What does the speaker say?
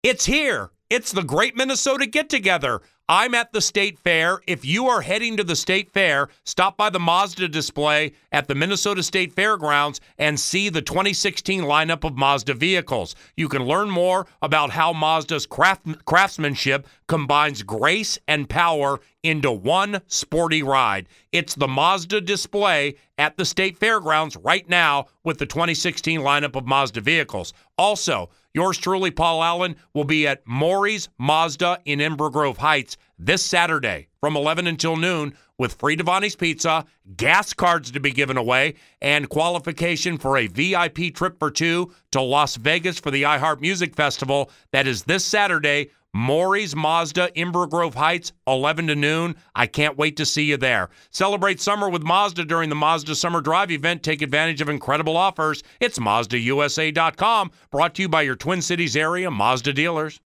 It's here. It's the Great Minnesota Get-Together. I'm at the State Fair. If you are heading to the State Fair, stop by the Mazda display at the Minnesota State Fairgrounds and see the 2016 lineup of Mazda vehicles. You can learn more about how Mazda's craftsmanship combines grace and power into one sporty ride. It's the Mazda display at the State Fairgrounds right now with the 2016 lineup of Mazda vehicles. Also, yours truly, Paul Allen, will be at Maury's Mazda in Ember Grove Heights this Saturday from 11 until noon with free Devani's Pizza, gas cards to be given away, and qualification for a VIP trip for two to Las Vegas for the iHeart Music Festival. That is this Saturday, Maury's Mazda, Ember Grove Heights, 11 to noon. I can't wait to see you there. Celebrate summer with Mazda during the Mazda Summer Drive event. Take advantage of incredible offers. It's MazdaUSA.com, brought to you by your Twin Cities area Mazda dealers.